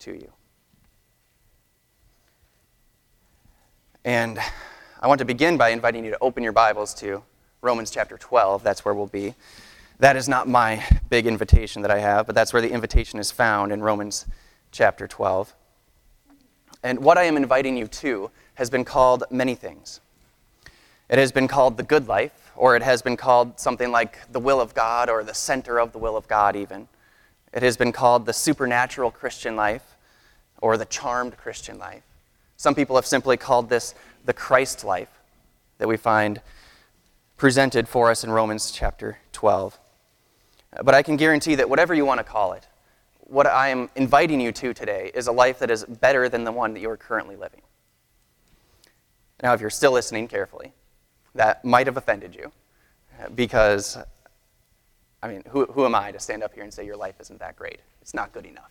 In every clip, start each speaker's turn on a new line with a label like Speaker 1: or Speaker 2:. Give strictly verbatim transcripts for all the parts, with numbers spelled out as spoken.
Speaker 1: to you. And I want to begin by inviting you to open your Bibles to Romans chapter twelve. That's where we'll be. That is not my big invitation that I have, but that's where the invitation is found in Romans chapter twelve. And what I am inviting you to has been called many things. It has been called the good life, or it has been called something like the will of God, or the center of the will of God even. It has been called the supernatural Christian life, or the charmed Christian life. Some people have simply called this the Christ life that we find presented for us in Romans chapter twelve. But I can guarantee that whatever you want to call it, what I am inviting you to today is a life that is better than the one that you are currently living. Now, if you're still listening carefully, that might have offended you, because, I mean, who, who am I to stand up here and say your life isn't that great? It's not good enough.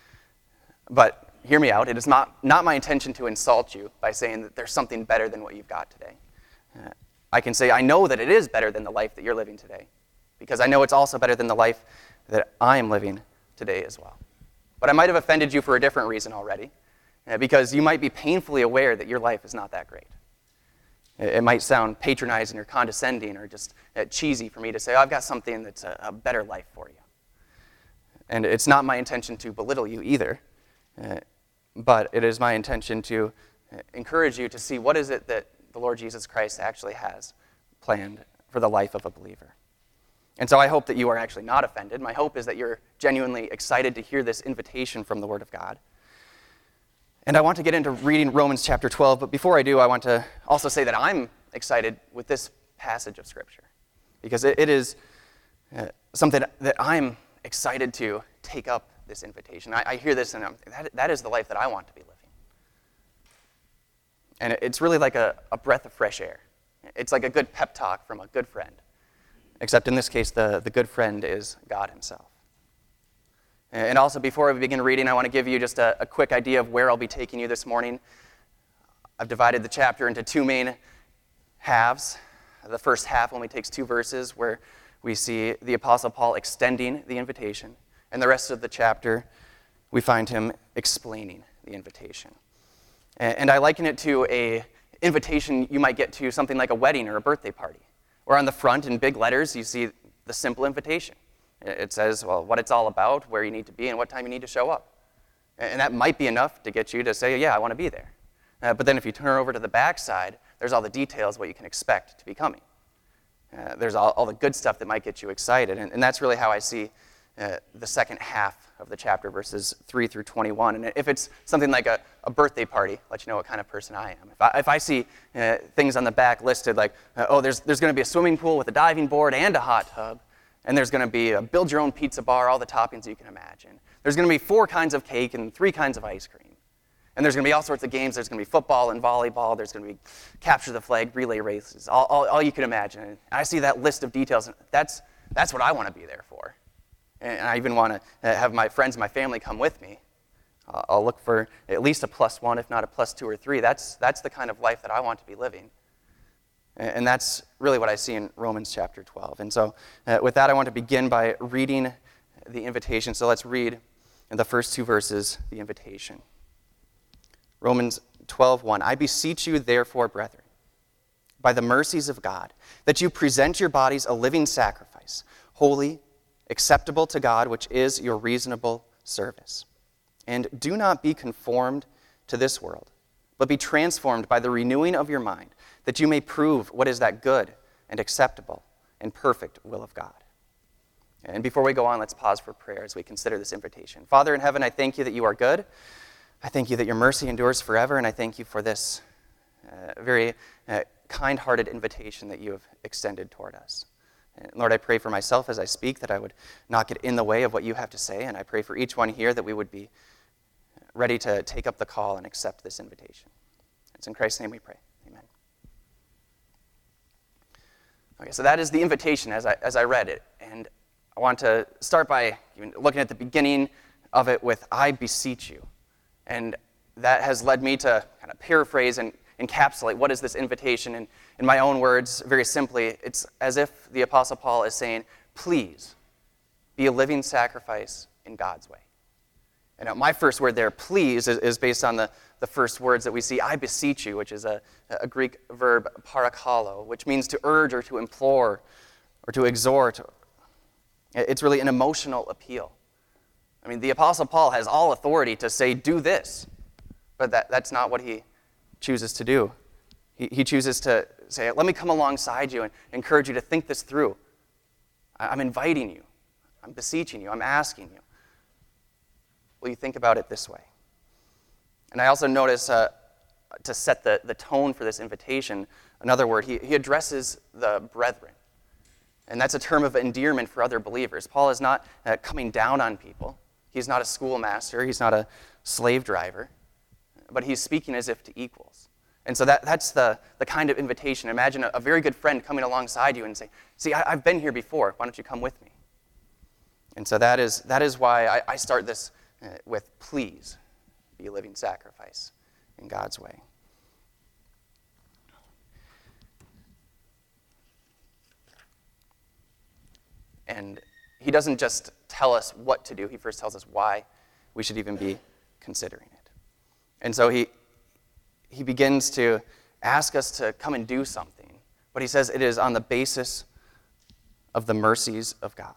Speaker 1: But hear me out. It is not, not my intention to insult you by saying that there's something better than what you've got today. Uh, I can say I know that it is better than the life that you're living today, because I know it's also better than the life that I am living today as well. But I might have offended you for a different reason already, uh, because you might be painfully aware that your life is not that great. It, it might sound patronizing or condescending or just uh, cheesy for me to say, oh, I've got something that's a, a better life for you. And it's not my intention to belittle you either, uh, but it is my intention to uh, encourage you to see what is it that the Lord Jesus Christ actually has planned for the life of a believer. And so I hope that you are actually not offended. My hope is that you're genuinely excited to hear this invitation from the Word of God. And I want to get into reading Romans chapter twelve, but before I do, I want to also say that I'm excited with this passage of Scripture, because it, it is uh, something that I'm excited to take up this invitation. I, I hear this, and I'm, that, that is the life that I want to be living. And it, it's really like a, a breath of fresh air. It's like a good pep talk from a good friend. Except in this case, the, the good friend is God himself. And also, before we begin reading, I want to give you just a, a quick idea of where I'll be taking you this morning. I've divided the chapter into two main halves. The first half only takes two verses where we see the Apostle Paul extending the invitation. And the rest of the chapter, we find him explaining the invitation. And, and I liken it to a invitation you might get to something like a wedding or a birthday party. Or on the front, in big letters, you see the simple invitation. It says, well, what it's all about, where you need to be, and what time you need to show up. And that might be enough to get you to say, yeah, I want to be there. Uh, but then if you turn over to the back side, there's all the details, what you can expect to be coming. Uh, there's all, all the good stuff that might get you excited. And, and that's really how I see uh, the second half of the chapter, verses three through twenty-one. And if it's something like a, a birthday party, let you know what kind of person I am. If I, if I see uh, things on the back listed like, uh, oh, there's, there's going to be a swimming pool with a diving board and a hot tub, and there's going to be a build-your-own pizza bar, all the toppings you can imagine. There's going to be four kinds of cake and three kinds of ice cream. And there's going to be all sorts of games. There's going to be football and volleyball. There's going to be capture the flag, relay races, all, all, all you can imagine. And I see that list of details, and that's, that's what I want to be there for. And I even want to have my friends and my family come with me. Uh, I'll look for at least a plus one, if not a plus two or three. That's, that's the kind of life that I want to be living. And that's really what I see in Romans chapter twelve. And so uh, with that, I want to begin by reading the invitation. So let's read in the first two verses the invitation. Romans twelve one. I beseech you, therefore, brethren, by the mercies of God, that you present your bodies a living sacrifice, holy, acceptable to God, which is your reasonable service. And do not be conformed to this world, but be transformed by the renewing of your mind, that you may prove what is that good and acceptable and perfect will of God. And before we go on, let's pause for prayer as we consider this invitation. Father in heaven, I thank you that you are good. I thank you that your mercy endures forever, and I thank you for this uh, very uh, kind-hearted invitation that you have extended toward us. And Lord, I pray for myself as I speak that I would not get in the way of what you have to say, and I pray for each one here that we would be ready to take up the call and accept this invitation. It's in Christ's name we pray. Amen. Okay, so that is the invitation as I as I read it. And I want to start by looking at the beginning of it with, I beseech you. And that has led me to kind of paraphrase and encapsulate what is this invitation. And in my own words, very simply, it's as if the Apostle Paul is saying, please be a living sacrifice in God's way. And uh, my first word there, please, is, is based on the, the first words that we see, I beseech you, which is a, a Greek verb, parakalo, which means to urge or to implore or to exhort. It's really an emotional appeal. I mean, the Apostle Paul has all authority to say, do this, but that, that's not what he chooses to do. He, he chooses to say, let me come alongside you and encourage you to think this through. I, I'm inviting you. I'm beseeching you. I'm asking you. Will you think about it this way? And I also notice, uh, to set the, the tone for this invitation, another word, he, he addresses the brethren. And that's a term of endearment for other believers. Paul is not uh, coming down on people. He's not a schoolmaster. He's not a slave driver. But he's speaking as if to equals. And so that, that's the, the kind of invitation. Imagine a, a very good friend coming alongside you and saying, see, I, I've been here before. Why don't you come with me? And so that is, that is why I, I start this uh, with, please be a living sacrifice in God's way. And he doesn't just tell us what to do. He first tells us why we should even be considering it. And so he he begins to ask us to come and do something. But he says it is on the basis of the mercies of God.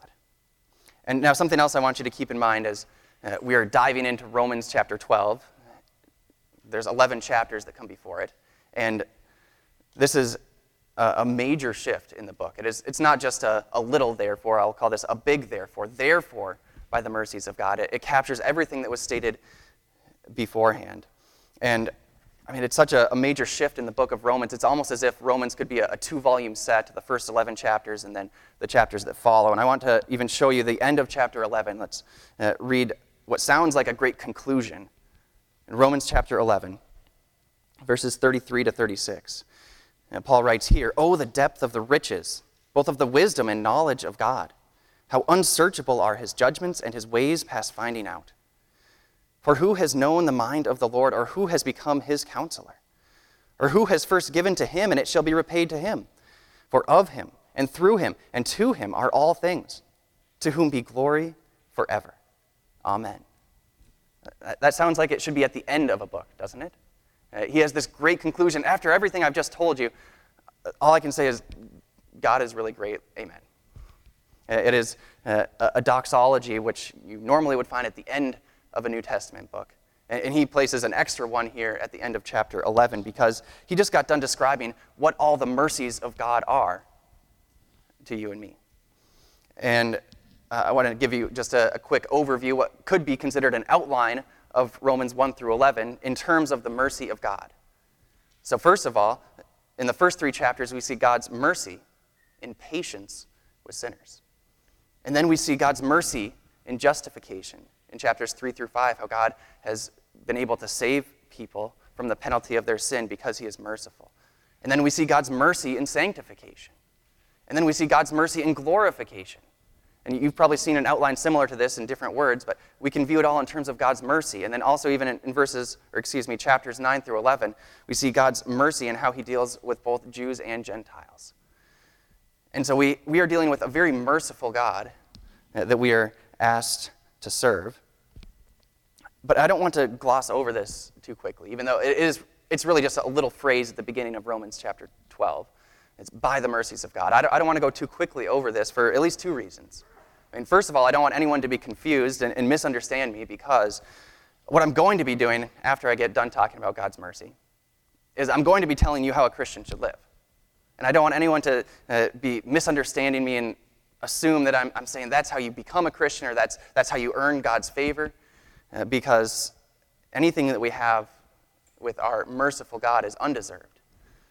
Speaker 1: And now something else I want you to keep in mind as uh, we are diving into Romans chapter twelve. There's eleven chapters that come before it. And this is a, a major shift in the book. It is, it's not just a, a little therefore. I'll call this a big therefore. Therefore, by the mercies of God. It, it captures everything that was stated beforehand. And I mean, it's such a, a major shift in the book of Romans. It's almost as if Romans could be a, a two-volume set, the first eleven chapters and then the chapters that follow. And I want to even show you the end of chapter eleven. Let's uh, read what sounds like a great conclusion. In Romans chapter eleven, verses thirty-three to thirty-six, and Paul writes here, "Oh, the depth of the riches, both of the wisdom and knowledge of God. How unsearchable are his judgments and his ways past finding out. For who has known the mind of the Lord, or who has become his counselor? Or who has first given to him, and it shall be repaid to him? For of him, and through him, and to him are all things, to whom be glory forever. Amen." That sounds like it should be at the end of a book, doesn't it? Uh, he has this great conclusion. After everything I've just told you, all I can say is, God is really great. Amen. Uh, it is uh, a doxology, which you normally would find at the end of a New Testament book. And he places an extra one here at the end of chapter eleven because he just got done describing what all the mercies of God are to you and me. And uh, I want to give you just a, a quick overview, what could be considered an outline of Romans one through eleven in terms of the mercy of God. So first of all, in the first three chapters, we see God's mercy in patience with sinners. And then we see God's mercy in justification. In chapters three through five, how God has been able to save people from the penalty of their sin because he is merciful. And then we see God's mercy in sanctification. And then we see God's mercy in glorification. And you've probably seen an outline similar to this in different words, but we can view it all in terms of God's mercy. And then also even in, in verses, or excuse me, chapters nine through eleven, we see God's mercy and how he deals with both Jews and Gentiles. And so we, we are dealing with a very merciful God uh, that we are asked to serve. But I don't want to gloss over this too quickly, even though it is, it's really just a little phrase at the beginning of Romans chapter twelve. It's by the mercies of God. I don't, I don't want to go too quickly over this for at least two reasons. I mean, first of all, I don't want anyone to be confused and, and misunderstand me, because what I'm going to be doing after I get done talking about God's mercy is I'm going to be telling you how a Christian should live. And I don't want anyone to uh, be misunderstanding me and assume that I'm, I'm saying that's how you become a Christian or that's, that's how you earn God's favor, uh, because anything that we have with our merciful God is undeserved.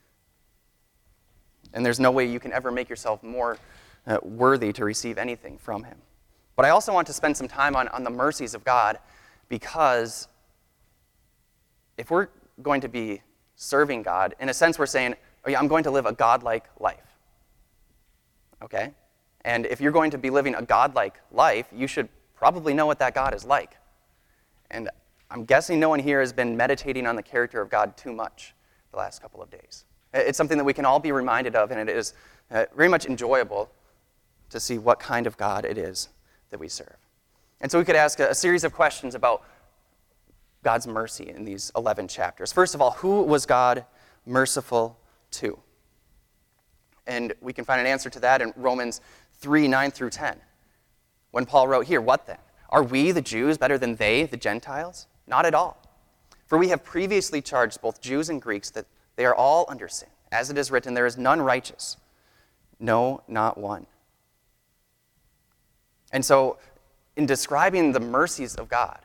Speaker 1: And there's no way you can ever make yourself more uh, worthy to receive anything from him. But I also want to spend some time on, on the mercies of God, because if we're going to be serving God, in a sense we're saying, oh yeah, I'm going to live a godlike life. Okay? And if you're going to be living a godlike life, you should probably know what that God is like. And I'm guessing no one here has been meditating on the character of God too much the last couple of days. It's something that we can all be reminded of, and it is uh, very much enjoyable to see what kind of God it is that we serve. And so we could ask a, a series of questions about God's mercy in these eleven chapters. First of all, who was God merciful to? And we can find an answer to that in Romans three, nine through ten. When Paul wrote here, "What then? Are we, the Jews, better than they, the Gentiles? Not at all. For we have previously charged both Jews and Greeks that they are all under sin. As it is written, there is none righteous. No, not one." And so, in describing the mercies of God,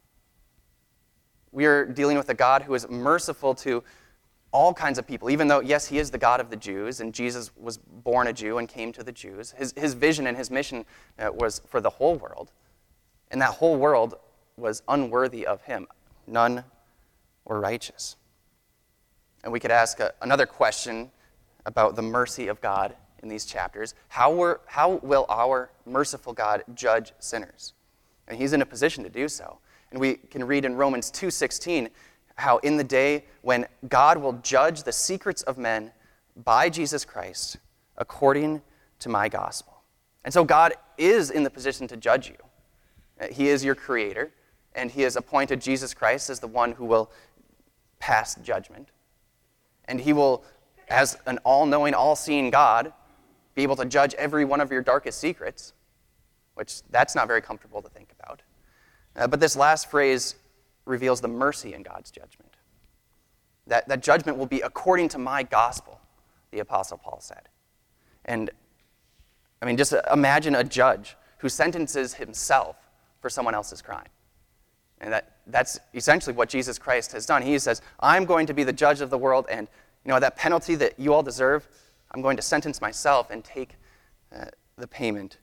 Speaker 1: we are dealing with a God who is merciful to all kinds of people, even though, yes, he is the God of the Jews, and Jesus was born a Jew and came to the Jews. His, his vision and his mission uh, was for the whole world, and that whole world was unworthy of him. None were righteous. And we could ask a, another question about the mercy of God in these chapters. How, were, how will our merciful God judge sinners? And he's in a position to do so. And we can read in Romans two sixteen how in the day when God will judge the secrets of men by Jesus Christ according to my gospel. And so God is in the position to judge you. He is your creator, and he has appointed Jesus Christ as the one who will pass judgment. And he will, as an all-knowing, all-seeing God, be able to judge every one of your darkest secrets, which that's not very comfortable to think about. Uh, but this last phrase reveals the mercy in God's judgment. That, that judgment will be according to my gospel, the Apostle Paul said. And, I mean, just imagine a judge who sentences himself for someone else's crime. And that, that's essentially what Jesus Christ has done. He says, I'm going to be the judge of the world, and you know that penalty that you all deserve, I'm going to sentence myself and take uh, the payment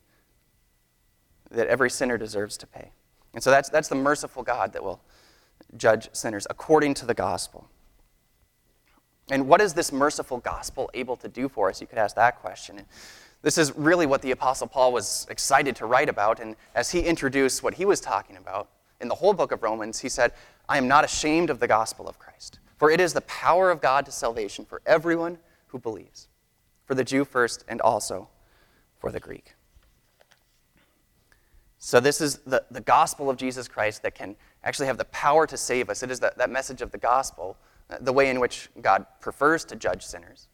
Speaker 1: that every sinner deserves to pay. And so that's, that's the merciful God that will judge sinners according to the gospel. And what is this merciful gospel able to do for us? You could ask that question. This is really what the Apostle Paul was excited to write about. And as he introduced what he was talking about in the whole book of Romans, he said, I am not ashamed of the gospel of Christ, for it is the power of God to salvation for everyone who believes, for the Jew first and also for the Greek. So this is the, the gospel of Jesus Christ that can actually have the power to save us. It is that, that message of the gospel, the way in which God prefers to judge sinners,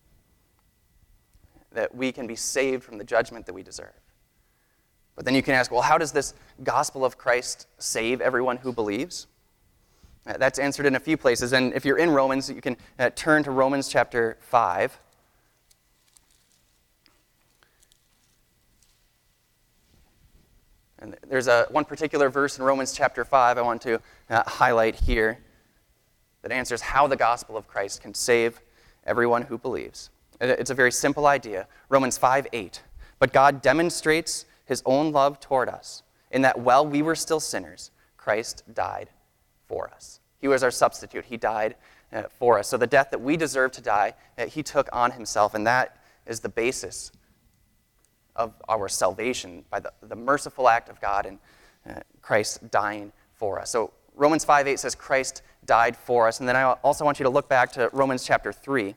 Speaker 1: that we can be saved from the judgment that we deserve. But then you can ask, well, how does this gospel of Christ save everyone who believes? Uh, that's answered in a few places. And if you're in Romans, you can uh, turn to Romans chapter five. And there's a, one particular verse in Romans chapter five I want to uh, highlight here that answers how the gospel of Christ can save everyone who believes. It's a very simple idea. Romans five eight. But God demonstrates his own love toward us, in that while we were still sinners, Christ died for us. He was our substitute. He died uh, for us. So the death that we deserve to die, uh, he took on himself, and that is the basis of our salvation by the, the merciful act of God and uh, Christ dying for us. So Romans five eight says Christ died for us. And then I also want you to look back to Romans chapter three.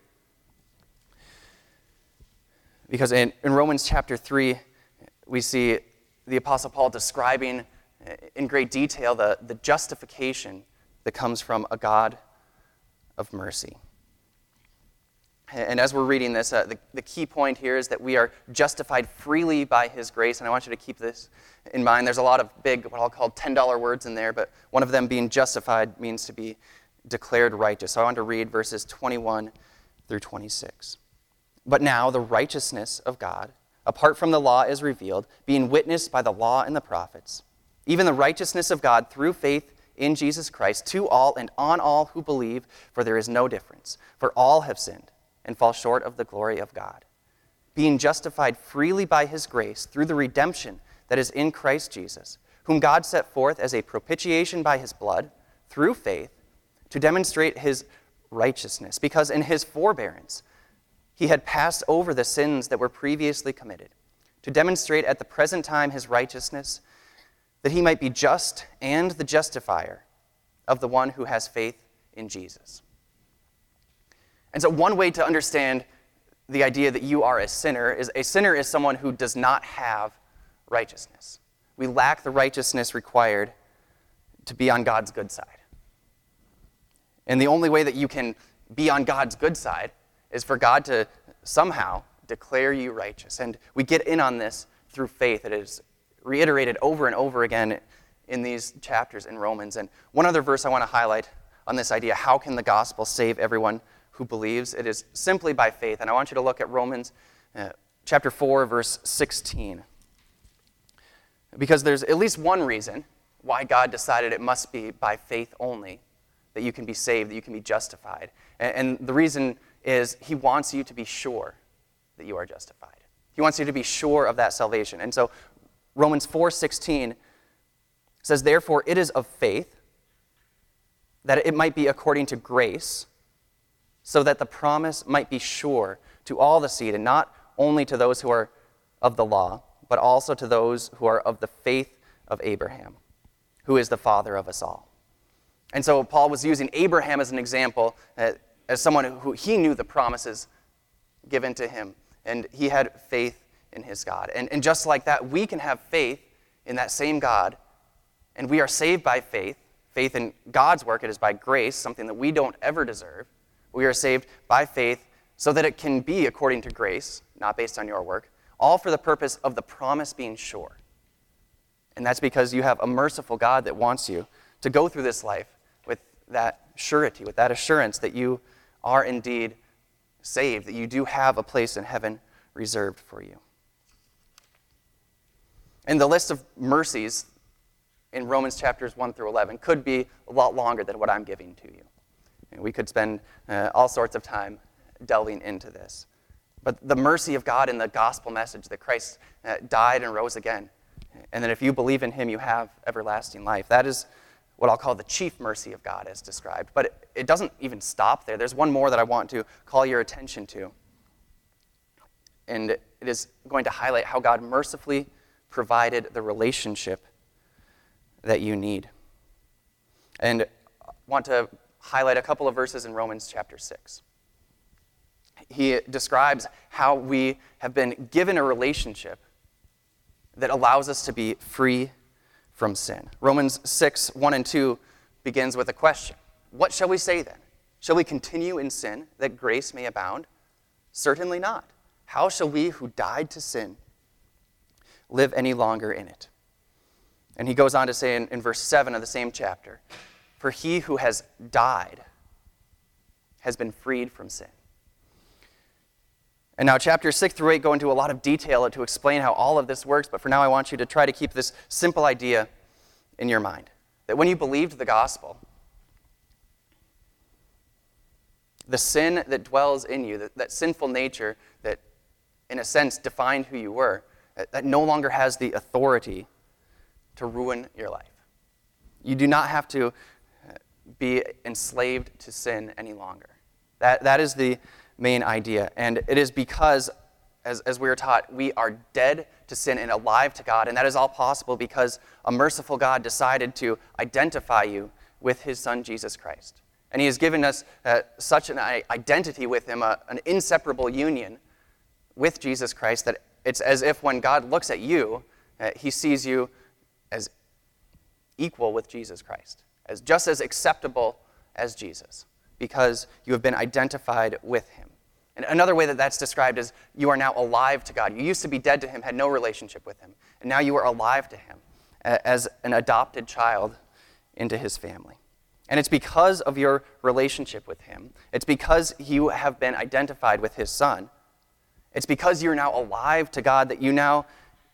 Speaker 1: Because in, in Romans chapter three, we see the Apostle Paul describing in great detail the, the justification that comes from a God of mercy. And as we're reading this, uh, the, the key point here is that we are justified freely by his grace. And I want you to keep this in mind. There's a lot of big, what I'll call ten dollar words in there, but one of them being justified means to be declared righteous. So I want to read verses twenty-one through twenty-six. But now the righteousness of God, apart from the law, is revealed, being witnessed by the law and the prophets, even the righteousness of God through faith in Jesus Christ, to all and on all who believe, for there is no difference. For all have sinned and fall short of the glory of God, being justified freely by his grace through the redemption that is in Christ Jesus, whom God set forth as a propitiation by his blood, through faith, to demonstrate his righteousness, because in his forbearance he had passed over the sins that were previously committed, to demonstrate at the present time his righteousness, that he might be just and the justifier of the one who has faith in Jesus. And so one way to understand the idea that you are a sinner is a sinner is someone who does not have righteousness. We lack the righteousness required to be on God's good side. And the only way that you can be on God's good side is for God to somehow declare you righteous. And we get in on this through faith. It is reiterated over and over again in these chapters in Romans. And one other verse I want to highlight on this idea, how can the gospel save everyone who believes? It is simply by faith. And I want you to look at Romans uh, chapter four, verse sixteen. Because there's at least one reason why God decided it must be by faith only that you can be saved, that you can be justified. And, and the reason is he wants you to be sure that you are justified. He wants you to be sure of that salvation. And so Romans four sixteen says, therefore it is of faith, that it might be according to grace, so that the promise might be sure to all the seed, and not only to those who are of the law, but also to those who are of the faith of Abraham, who is the father of us all. And so Paul was using Abraham as an example, uh, as someone who he knew the promises given to him, and he had faith in his God. And, and just like that, we can have faith in that same God, and we are saved by faith. Faith in God's work, it is by grace, something that we don't ever deserve. We are saved by faith so that it can be according to grace, not based on your work, all for the purpose of the promise being sure. And that's because you have a merciful God that wants you to go through this life with that surety, with that assurance that you are indeed saved, that you do have a place in heaven reserved for you. And the list of mercies in Romans chapters one through eleven could be a lot longer than what I'm giving to you. And we could spend uh, all sorts of time delving into this. But the mercy of God in the gospel message that Christ uh, died and rose again, and that if you believe in him, you have everlasting life. That is what I'll call the chief mercy of God as described. But it, it doesn't even stop there. There's one more that I want to call your attention to. And it is going to highlight how God mercifully provided the relationship that you need. And I want to highlight a couple of verses in Romans chapter six. He describes how we have been given a relationship that allows us to be free from sin. Romans six, one and two begins with a question. What shall we say then? Shall we continue in sin that grace may abound? Certainly not. How shall we who died to sin live any longer in it? And he goes on to say in, in verse seven of the same chapter, for he who has died has been freed from sin. And now chapters six through eight go into a lot of detail to explain how all of this works, but for now I want you to try to keep this simple idea in your mind. That when you believed the gospel, the sin that dwells in you, that, that sinful nature that in a sense defined who you were, that, that no longer has the authority to ruin your life. You do not have to be enslaved to sin any longer. That, that is the main idea. And it is because, as, as we are taught, we are dead to sin and alive to God. And that is all possible because a merciful God decided to identify you with his son, Jesus Christ. And he has given us uh, such an identity with him, a, an inseparable union with Jesus Christ, that it's as if when God looks at you, uh, he sees you as equal with Jesus Christ, as just as acceptable as Jesus, because you have been identified with him. And another way that that's described is you are now alive to God. You used to be dead to him, had no relationship with him, and now you are alive to him as an adopted child into his family. And it's because of your relationship with him, it's because you have been identified with his son, it's because you're now alive to God that you now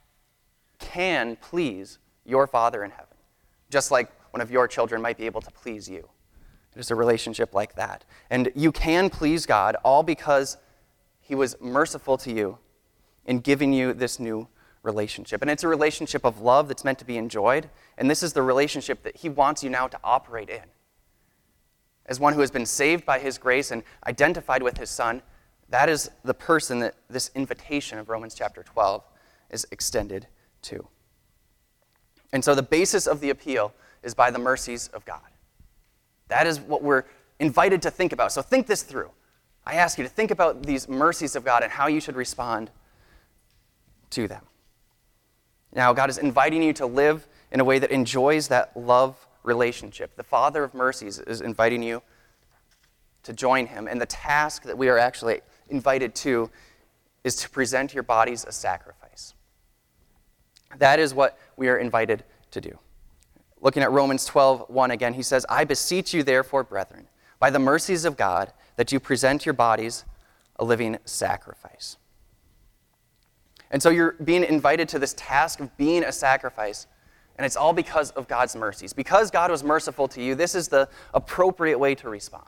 Speaker 1: can please your Father in heaven, just like one of your children might be able to please you. It is a relationship like that. And you can please God all because he was merciful to you in giving you this new relationship. And it's a relationship of love that's meant to be enjoyed, and this is the relationship that he wants you now to operate in. As one who has been saved by his grace and identified with his son, that is the person that this invitation of Romans chapter twelve is extended to. And so the basis of the appeal is by the mercies of God. That is what we're invited to think about. So think this through. I ask you to think about these mercies of God and how you should respond to them. Now, God is inviting you to live in a way that enjoys that love relationship. The Father of mercies is inviting you to join him. And the task that we are actually invited to is to present your bodies a sacrifice. That is what we are invited to do. Looking at Romans twelve one again, he says, I beseech you therefore, brethren, by the mercies of God, that you present your bodies a living sacrifice. And so you're being invited to this task of being a sacrifice, and it's all because of God's mercies. Because God was merciful to you, this is the appropriate way to respond.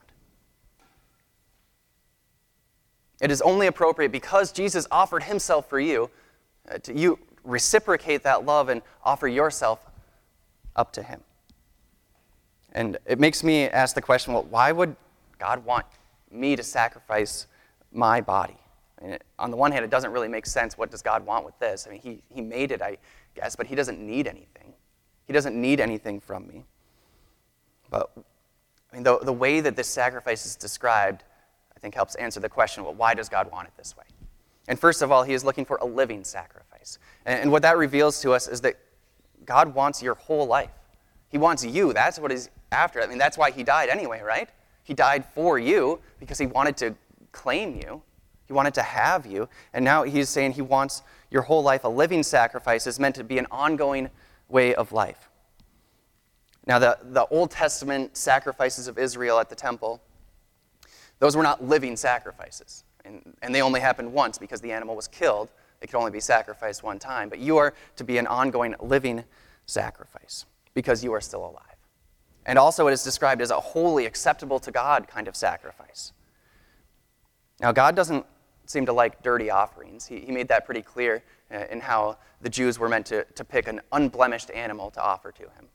Speaker 1: It is only appropriate because Jesus offered himself for you, uh, to you reciprocate that love and offer yourself up to him. And it makes me ask the question, well, why would God want me to sacrifice my body? I mean, it, on the one hand, it doesn't really make sense. What does God want with this? I mean, he, he made it, I guess, but he doesn't need anything. He doesn't need anything from me. But I mean, the, the way that this sacrifice is described, I think, helps answer the question, well, why does God want it this way? And first of all, he is looking for a living sacrifice. And, and what that reveals to us is that God wants your whole life. He wants you. That's what he's after. I mean, that's why he died anyway, right? He died for you because he wanted to claim you. He wanted to have you. And now he's saying he wants your whole life. A living sacrifice is meant to be an ongoing way of life. Now, the, the Old Testament sacrifices of Israel at the temple, those were not living sacrifices. And, and they only happened once because the animal was killed. It could only be sacrificed one time. But you are to be an ongoing living sacrifice because you are still alive. And also it is described as a holy, acceptable to God kind of sacrifice. Now, God doesn't seem to like dirty offerings. He, he made that pretty clear uh, in how the Jews were meant to, to pick an unblemished animal to offer to him.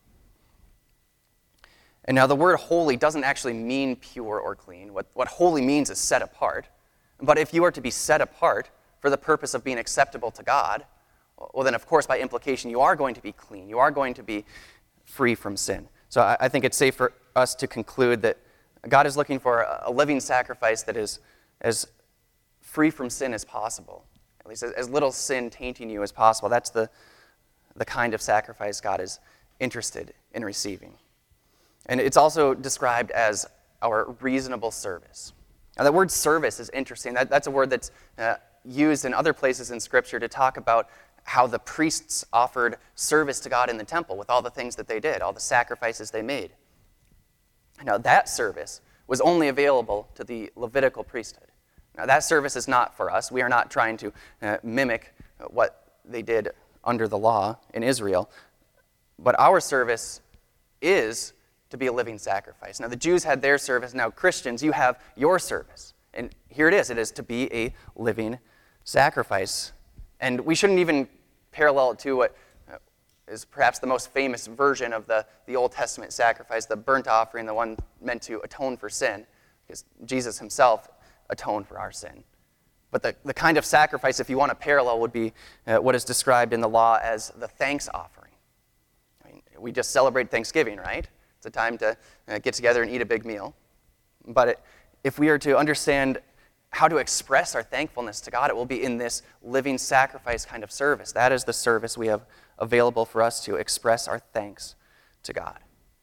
Speaker 1: And now the word holy doesn't actually mean pure or clean. What, what holy means is set apart. But if you are to be set apart for the purpose of being acceptable to God, well then of course by implication you are going to be clean. You are going to be free from sin. So I, I think it's safe for us to conclude that God is looking for a, a living sacrifice that is as free from sin as possible. At least as, as little sin tainting you as possible. That's the, the kind of sacrifice God is interested in receiving. And it's also described as our reasonable service. Now, that word service is interesting. That, that's a word that's uh, used in other places in Scripture to talk about how the priests offered service to God in the temple with all the things that they did, all the sacrifices they made. Now, that service was only available to the Levitical priesthood. Now, that service is not for us. We are not trying to uh, mimic what they did under the law in Israel. But our service is to be a living sacrifice. Now, the Jews had their service. Now, Christians, you have your service. And here it is. It is to be a living sacrifice. And we shouldn't even parallel it to what is perhaps the most famous version of the, the Old Testament sacrifice, the burnt offering, the one meant to atone for sin, because Jesus himself atoned for our sin. But the, the kind of sacrifice, if you want to parallel, would be uh, what is described in the law as the thanks offering. I mean, we just celebrate Thanksgiving, right? It's a time to uh, get together and eat a big meal. But it, if we are to understand how to express our thankfulness to God, it will be in this living sacrifice kind of service. That is the service we have available for us to express our thanks to God.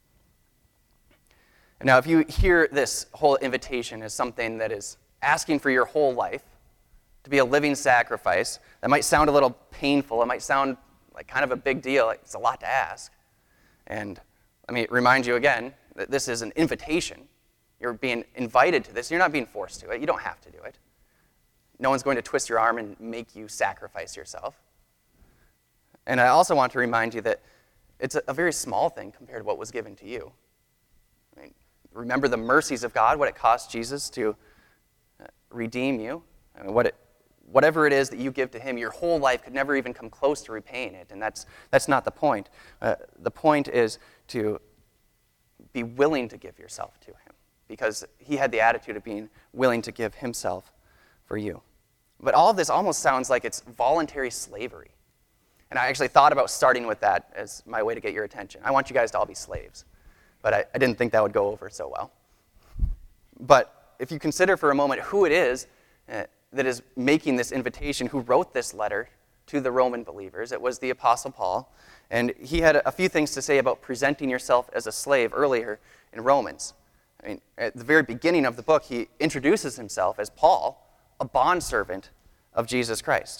Speaker 1: And now, if you hear this whole invitation as something that is asking for your whole life to be a living sacrifice, that might sound a little painful. It might sound like kind of a big deal. It's a lot to ask. And let me remind you again that this is an invitation. You're being invited to this. You're not being forced to it. You don't have to do it. No one's going to twist your arm and make you sacrifice yourself. And I also want to remind you that it's a, a very small thing compared to what was given to you. I mean, remember the mercies of God, what it cost Jesus to uh, redeem you. I mean, what it, whatever it is that you give to him, your whole life could never even come close to repaying it. And that's, that's not the point. Uh, the point is to be willing to give yourself to him, because he had the attitude of being willing to give himself for you. But all of this almost sounds like it's voluntary slavery. And I actually thought about starting with that as my way to get your attention. I want you guys to all be slaves. But I, I didn't think that would go over so well. But if you consider for a moment who it is uh, that is making this invitation, who wrote this letter to the Roman believers, it was the Apostle Paul. And he had a few things to say about presenting yourself as a slave earlier in Romans. I mean, at the very beginning of the book, he introduces himself as Paul, a bondservant of Jesus Christ.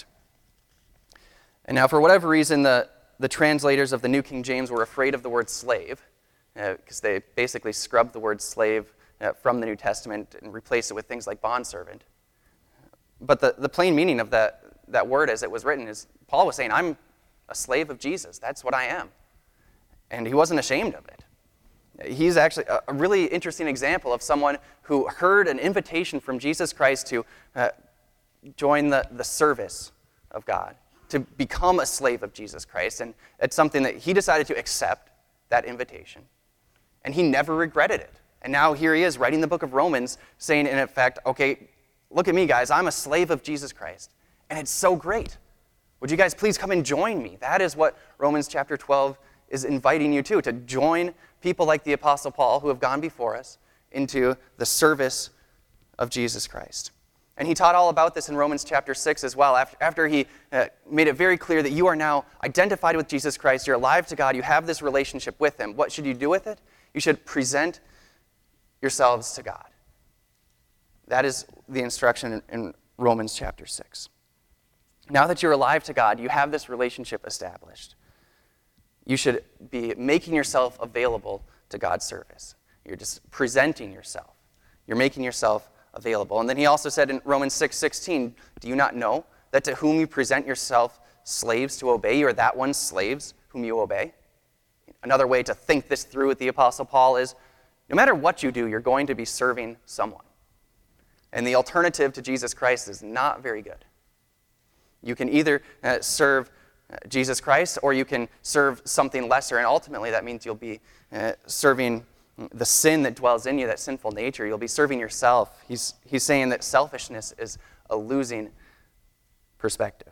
Speaker 1: And now, for whatever reason, the, the translators of the New King James were afraid of the word slave, because uh, they basically scrubbed the word slave uh, from the New Testament and replaced it with things like bondservant. But the, the plain meaning of that, that word as it was written is, Paul was saying, I'm a slave of Jesus. That's what I am. And he wasn't ashamed of it. He's actually a, a really interesting example of someone who heard an invitation from Jesus Christ to uh, join the, the service of God, to become a slave of Jesus Christ. And it's something that he decided to accept, that invitation. And he never regretted it. And now here he is writing the book of Romans saying, in effect, okay, look at me, guys. I'm a slave of Jesus Christ. And it's so great. Would you guys please come and join me? That is what Romans chapter twelve is inviting you to, to join people like the Apostle Paul who have gone before us into the service of Jesus Christ. And he taught all about this in Romans chapter six as well, after, after he uh, made it very clear that you are now identified with Jesus Christ, you're alive to God, you have this relationship with him. What should you do with it? You should present yourselves to God. That is the instruction in, in Romans chapter six. Now that you're alive to God, you have this relationship established. You should be making yourself available to God's service. You're just presenting yourself. You're making yourself available. And then he also said in Romans six sixteen, do you not know that to whom you present yourself slaves to obey, you are that one's slaves whom you obey? Another way to think this through with the Apostle Paul is, no matter what you do, you're going to be serving someone. And the alternative to Jesus Christ is not very good. You can either uh, serve uh, Jesus Christ or you can serve something lesser, and ultimately that means you'll be uh, serving the sin that dwells in you, that sinful nature. You'll be serving yourself. He's, he's saying that selfishness is a losing perspective.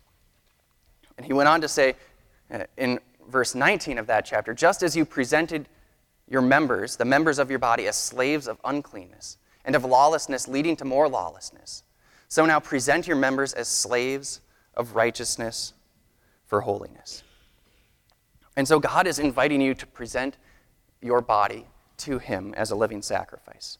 Speaker 1: And he went on to say uh, in verse nineteen of that chapter, just as you presented your members, the members of your body, as slaves of uncleanness and of lawlessness leading to more lawlessness, so now present your members as slaves of righteousness for holiness. And so God is inviting you to present your body to him as a living sacrifice.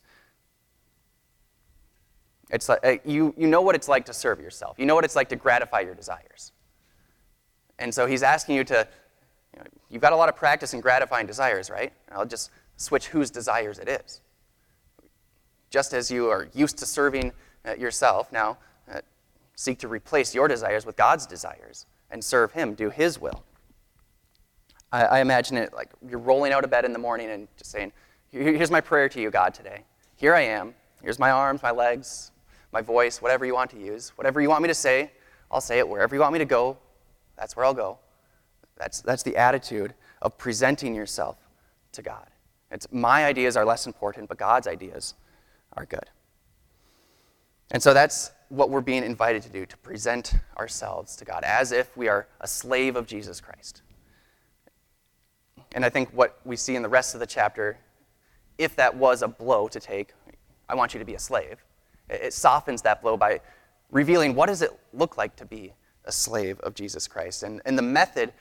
Speaker 1: It's like, you, you know what it's like to serve yourself. You know what it's like to gratify your desires. And so he's asking you to, you know, you've got a lot of practice in gratifying desires, right? I'll just switch whose desires it is. Just as you are used to serving uh, yourself, now uh, seek to replace your desires with God's desires and serve him, do his will. I, I imagine it like you're rolling out of bed in the morning and just saying, here's my prayer to you, God, today. Here I am. Here's my arms, my legs, my voice, whatever you want to use. Whatever you want me to say, I'll say it. Wherever you want me to go, that's where I'll go. That's, that's the attitude of presenting yourself to God. It's, my ideas are less important, but God's ideas are good. And so that's what we're being invited to do, to present ourselves to God as if we are a slave of Jesus Christ. And I think what we see in the rest of the chapter, if that was a blow to take, I want you to be a slave, it softens that blow by revealing what does it look like to be a slave of Jesus Christ. And, and the method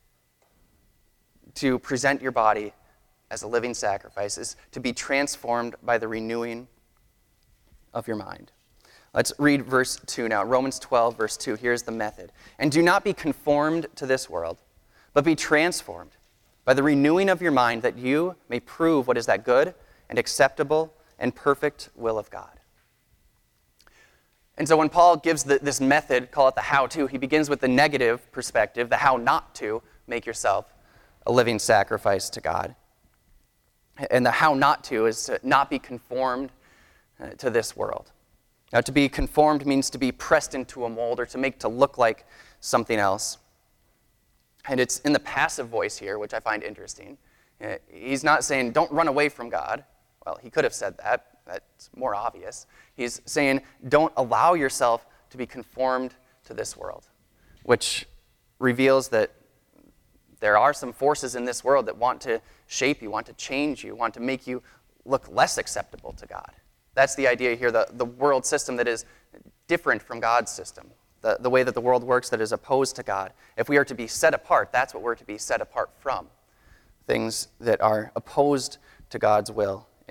Speaker 1: to present your body as a living sacrifice is to be transformed by the renewing of your mind. Let's read verse two now. Romans twelve, verse two. Here's the method. And do not be conformed to this world, but be transformed by the renewing of your mind, that you may prove what is that good and acceptable and perfect will of God. And so when Paul gives the, this method, call it the how-to, he begins with the negative perspective, the how not to make yourself a living sacrifice to God. And the how not to is to not be conformed uh, to this world. Now, to be conformed means to be pressed into a mold or to make to look like something else. And it's in the passive voice here, which I find interesting. Uh, he's not saying, don't run away from God. Well, he could have said that. That's more obvious. He's saying, don't allow yourself to be conformed to this world, which reveals that there are some forces in this world that want to shape you, want to change you, want to make you look less acceptable to God. That's the idea here, the, the world system that is different from God's system, the, the way that the world works that is opposed to God. If we are to be set apart, that's what we're to be set apart from, things that are opposed to God's will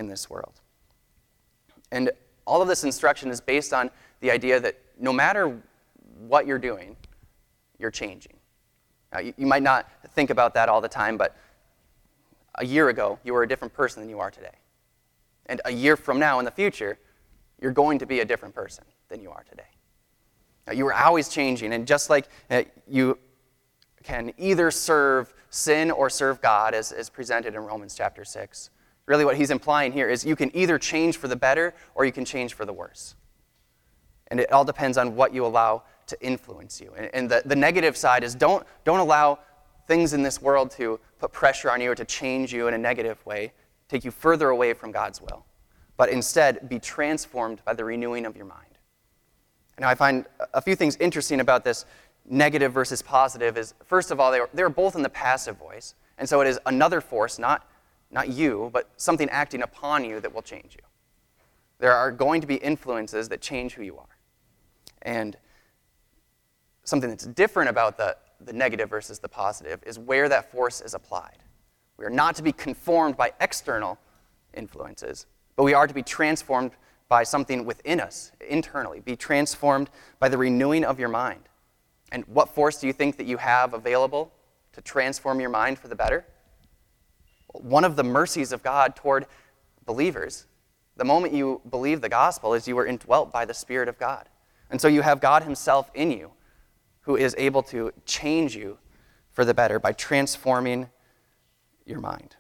Speaker 1: in this world. And all of this instruction is based on the idea that no matter what you're doing, you're changing. Now, you, you might not think about that all the time, but a year ago, you were a different person than you are today. And a year from now in the future, you're going to be a different person than you are today. Now, you are always changing, and just like uh, you can either serve sin or serve God, as, as presented in Romans chapter six, really what he's implying here is you can either change for the better or you can change for the worse. And it all depends on what you allow to influence you. And, and the, the negative side is don't, don't allow things in this world to put pressure on you or to change you in a negative way, take you further away from God's will. But instead, be transformed by the renewing of your mind. Now, I find a few things interesting about this negative versus positive is, first of all, they're, they're both in the passive voice. And so it is another force, not, not you, but something acting upon you that will change you. There are going to be influences that change who you are. And something that's different about the, the negative versus the positive is where that force is applied. We are not to be conformed by external influences, but we are to be transformed by something within us, internally. Be transformed by the renewing of your mind. And what force do you think that you have available to transform your mind for the better? One of the mercies of God toward believers, the moment you believe the gospel, is you are indwelt by the Spirit of God. And so you have God himself in you, who is able to change you for the better by transforming your mind.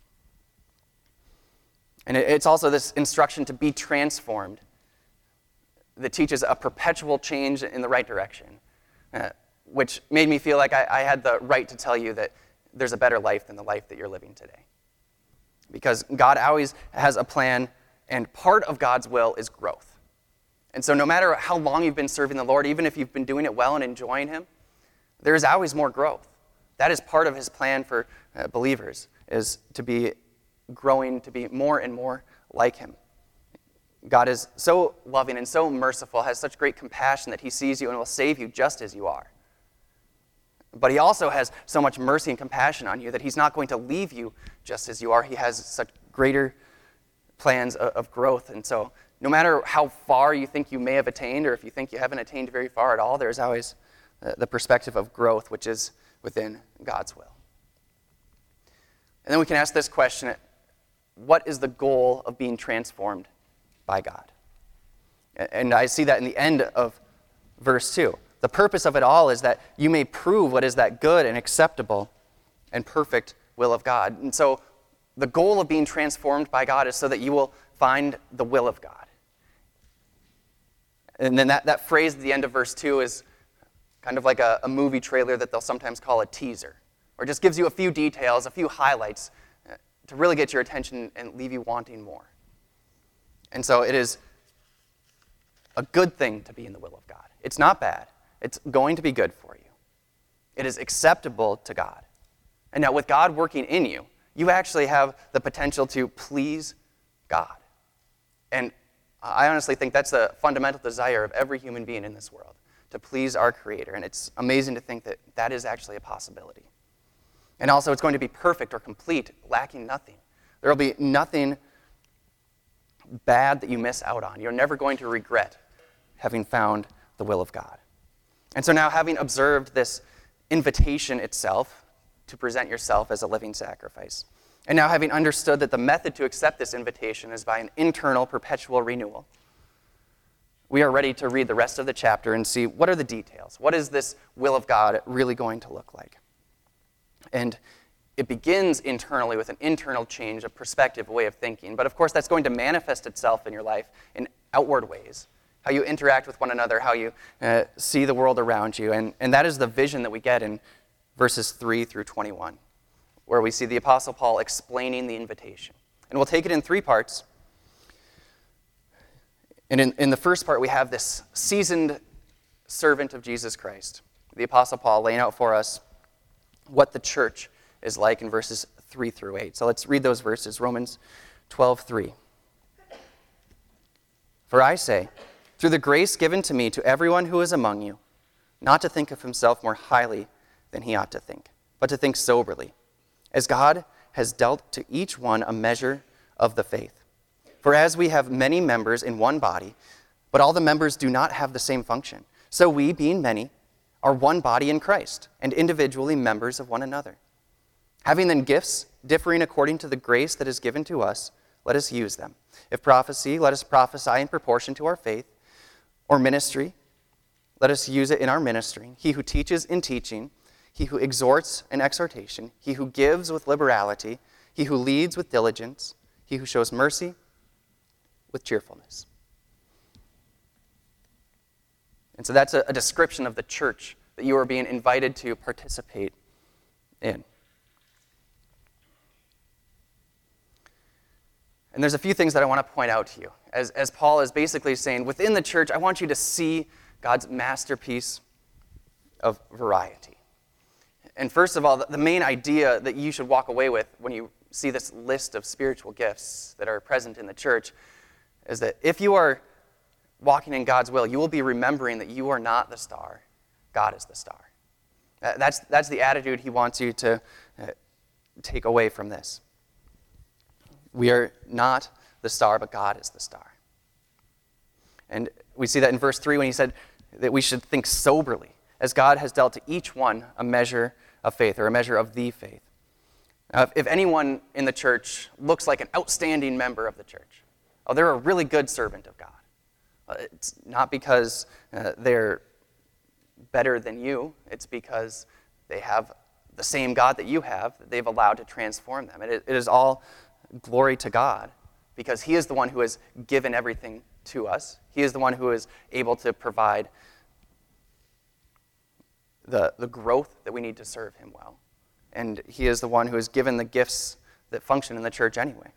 Speaker 1: And it's also this instruction to be transformed that teaches a perpetual change in the right direction, uh, which made me feel like I, I had the right to tell you that there's a better life than the life that you're living today. Because God always has a plan, and part of God's will is growth. And so no matter how long you've been serving the Lord, even if you've been doing it well and enjoying him, there is always more growth. That is part of his plan for uh, believers, is to be growing to be more and more like him. God is so loving and so merciful, has such great compassion that he sees you and will save you just as you are. But he also has so much mercy and compassion on you that he's not going to leave you just as you are. He has such greater plans of, of growth. And so no matter how far you think you may have attained, or if you think you haven't attained very far at all, there's always the, the perspective of growth, which is within God's will. And then we can ask this question: what is the goal of being transformed by God? And I see that in the end of verse two. The purpose of it all is that you may prove what is that good and acceptable and perfect will of God. And so the goal of being transformed by God is so that you will find the will of God. And then that, that phrase at the end of verse two is kind of like a, a movie trailer that they'll sometimes call a teaser, or just gives you a few details, a few highlights to really get your attention and leave you wanting more. And so it is a good thing to be in the will of God. It's not bad. It's going to be good for you. It is acceptable to God. And now with God working in you, you actually have the potential to please God. And I honestly think that's the fundamental desire of every human being in this world, to please our Creator. And it's amazing to think that that is actually a possibility. And also, it's going to be perfect or complete, lacking nothing. There will be nothing bad that you miss out on. You're never going to regret having found the will of God. And so now, having observed this invitation itself to present yourself as a living sacrifice, and now having understood that the method to accept this invitation is by an internal perpetual renewal, we are ready to read the rest of the chapter and see what are the details. What is this will of God really going to look like? And it begins internally with an internal change of perspective, a way of thinking. But of course, that's going to manifest itself in your life in outward ways. How you interact with one another, how you uh, see the world around you. And, and that is the vision that we get in verses three through twenty-one, where we see the Apostle Paul explaining the invitation. And we'll take it in three parts. And in, in the first part, we have this seasoned servant of Jesus Christ, the Apostle Paul, laying out for us what the church is like in verses three through eight. So let's read those verses. Romans twelve three. For I say, through the grace given to me to everyone who is among you, not to think of himself more highly than he ought to think, but to think soberly, as God has dealt to each one a measure of the faith. For as we have many members in one body, but all the members do not have the same function, so we, being many, are one body in Christ, and individually members of one another. Having then gifts differing according to the grace that is given to us, let us use them. If prophecy, let us prophesy in proportion to our faith, or ministry, let us use it in our ministry. He who teaches in teaching, he who exhorts in exhortation, he who gives with liberality, he who leads with diligence, he who shows mercy with cheerfulness. And so that's a, a description of the church that you are being invited to participate in. And there's a few things that I want to point out to you. As, as Paul is basically saying, within the church, I want you to see God's masterpiece of variety. And first of all, the, the main idea that you should walk away with when you see this list of spiritual gifts that are present in the church is that if you are walking in God's will, you will be remembering that you are not the star. God is the star. Uh, that's, that's the attitude he wants you to uh, take away from this. We are not the star, but God is the star. And we see that in verse three when he said that we should think soberly, as God has dealt to each one a measure of faith, or a measure of the faith. Now, if, if anyone in the church looks like an outstanding member of the church, oh, they're a really good servant of God. It's not because uh, they're better than you. It's because they have the same God that you have that they've allowed to transform them. It, it is all glory to God because he is the one who has given everything to us. He is the one who is able to provide the, the growth that we need to serve him well. And he is the one who has given the gifts that function in the church anyway.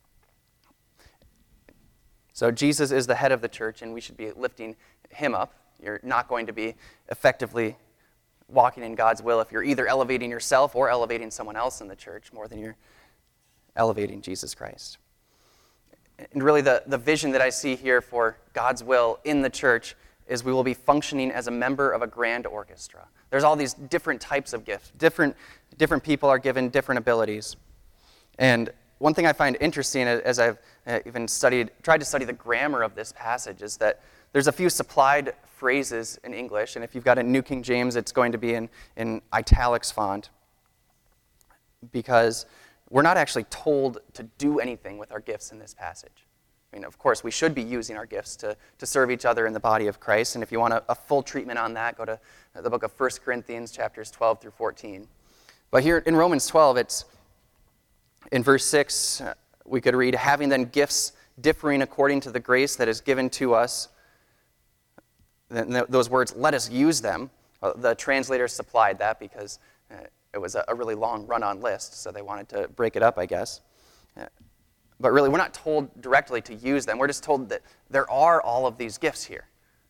Speaker 1: So Jesus is the head of the church, and we should be lifting him up. You're not going to be effectively walking in God's will if you're either elevating yourself or elevating someone else in the church more than you're elevating Jesus Christ. And really the, the vision that I see here for God's will in the church is we will be functioning as a member of a grand orchestra. There's all these different types of gifts. Different, different people are given different abilities. And one thing I find interesting as I've even studied, tried to study the grammar of this passage is that there's a few supplied phrases in English, and if you've got a New King James, it's going to be in, in italics font, because we're not actually told to do anything with our gifts in this passage. I mean, of course, we should be using our gifts to, to serve each other in the body of Christ, and if you want a, a full treatment on that, go to the book of First Corinthians, chapters twelve through fourteen. But here in Romans twelve, it's in verse six, uh, we could read, having then gifts differing according to the grace that is given to us. Then th- those words, let us use them. Uh, the translators supplied that because uh, it was a, a really long run-on list, so they wanted to break it up, I guess. Uh, but really, we're not told directly to use them. We're just told that there are all of these gifts here.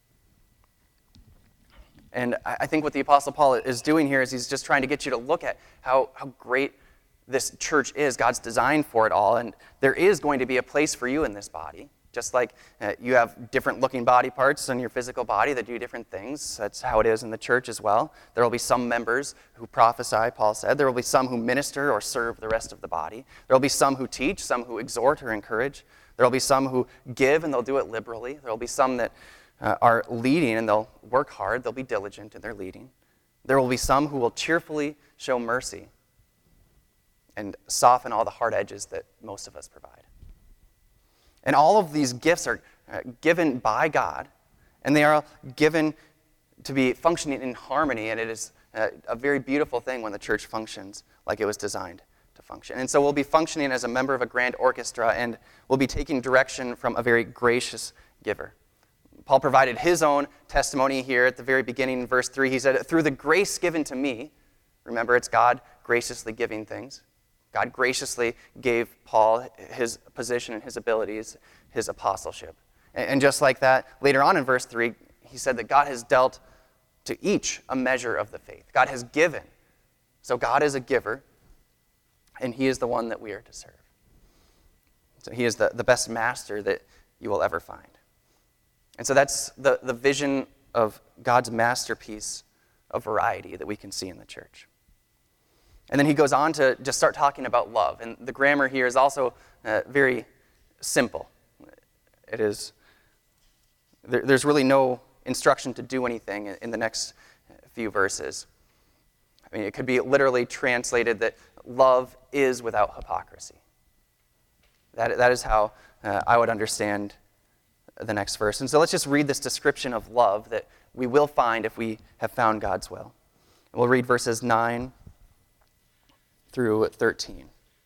Speaker 1: And I, I think what the Apostle Paul is doing here is he's just trying to get you to look at how, how great this church is, God's design for it all, and there is going to be a place for you in this body. Just like uh, you have different looking body parts in your physical body that do different things. That's how it is in the church as well. There will be some members who prophesy, Paul said. There will be some who minister or serve the rest of the body. There will be some who teach, some who exhort or encourage. There will be some who give and they'll do it liberally. There will be some that uh, are leading and they'll work hard. They'll be diligent in their leading. There will be some who will cheerfully show mercy and soften all the hard edges that most of us provide. And all of these gifts are uh, given by God, and they are given to be functioning in harmony, and it is uh, a very beautiful thing when the church functions like it was designed to function. And so we'll be functioning as a member of a grand orchestra, and we'll be taking direction from a very gracious giver. Paul provided his own testimony here at the very beginning in verse three. He said, through the grace given to me, remember it's God graciously giving things, God graciously gave Paul his position and his abilities, his apostleship. And just like that, later on in verse three, he said that God has dealt to each a measure of the faith. God has given. So God is a giver, and he is the one that we are to serve. So he is the, the best master that you will ever find. And so that's the, the vision of God's masterpiece of variety that we can see in the church. And then he goes on to just start talking about love. And the grammar here is also uh, very simple. It is, there, there's really no instruction to do anything in, in the next few verses. I mean, it could be literally translated that love is without hypocrisy. That, that is how uh, I would understand the next verse. And so let's just read this description of love that we will find if we have found God's will. And we'll read verses nine through thirteen.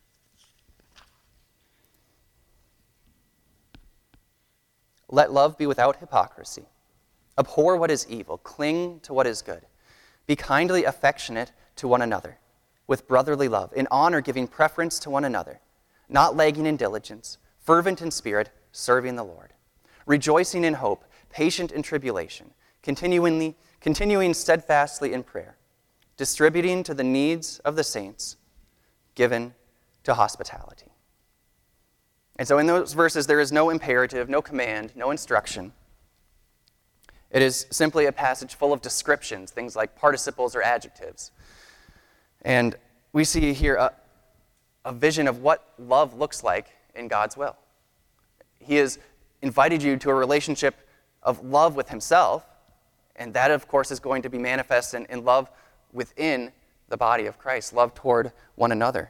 Speaker 1: Let love be without hypocrisy. Abhor what is evil. Cling to what is good. Be kindly affectionate to one another, with brotherly love, in honor giving preference to one another, not lagging in diligence, fervent in spirit, serving the Lord, rejoicing in hope, patient in tribulation, continually, continuing steadfastly in prayer, distributing to the needs of the saints, given to hospitality. And so in those verses, there is no imperative, no command, no instruction. It is simply a passage full of descriptions, things like participles or adjectives. And we see here a, a vision of what love looks like in God's will. He has invited you to a relationship of love with himself, and that, of course, is going to be manifest in, in love within the body of Christ, love toward one another.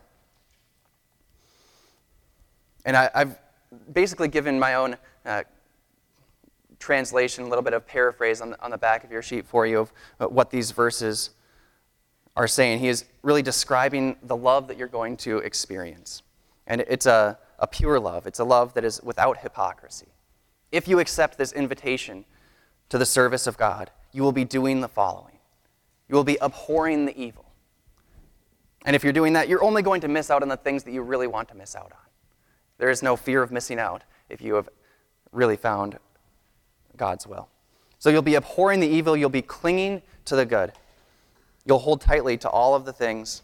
Speaker 1: And I, I've basically given my own uh, translation, a little bit of paraphrase on the, on the back of your sheet for you of uh, what these verses are saying. He is really describing the love that you're going to experience. And it's a, a pure love. It's a love that is without hypocrisy. If you accept this invitation to the service of God, you will be doing the following. You will be abhorring the evil. And if you're doing that, you're only going to miss out on the things that you really want to miss out on. There is no fear of missing out if you have really found God's will. So you'll be abhorring the evil, you'll be clinging to the good. You'll hold tightly to all of the things,